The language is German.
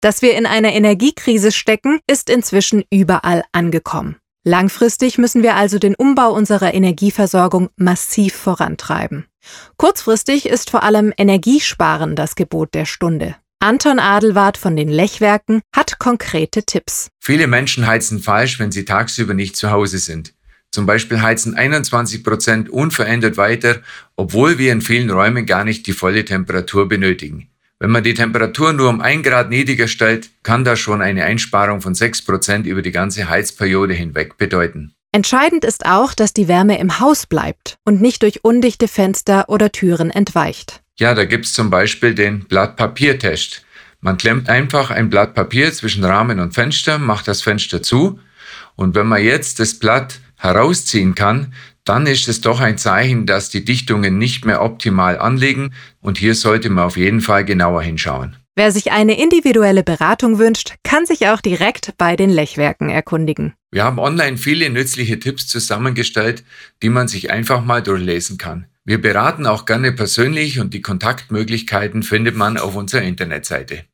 Dass wir in einer Energiekrise stecken, ist inzwischen überall angekommen. Langfristig müssen wir also den Umbau unserer Energieversorgung massiv vorantreiben. Kurzfristig ist vor allem Energiesparen das Gebot der Stunde. Anton Adelwart von den Lechwerken hat konkrete Tipps. Viele Menschen heizen falsch, wenn sie tagsüber nicht zu Hause sind. Zum Beispiel heizen 21% unverändert weiter, obwohl wir in vielen Räumen gar nicht die volle Temperatur benötigen. Wenn man die Temperatur nur um 1 Grad niedriger stellt, kann das schon eine Einsparung von 6% über die ganze Heizperiode hinweg bedeuten. Entscheidend ist auch, dass die Wärme im Haus bleibt und nicht durch undichte Fenster oder Türen entweicht. Ja, da gibt's zum Beispiel den Blatt-Papier-Test. Man klemmt einfach ein Blatt Papier zwischen Rahmen und Fenster, macht das Fenster zu und wenn man jetzt das Blatt herausziehen kann, dann ist es doch ein Zeichen, dass die Dichtungen nicht mehr optimal anliegen und hier sollte man auf jeden Fall genauer hinschauen. Wer sich eine individuelle Beratung wünscht, kann sich auch direkt bei den Lechwerken erkundigen. Wir haben online viele nützliche Tipps zusammengestellt, die man sich einfach mal durchlesen kann. Wir beraten auch gerne persönlich und die Kontaktmöglichkeiten findet man auf unserer Internetseite.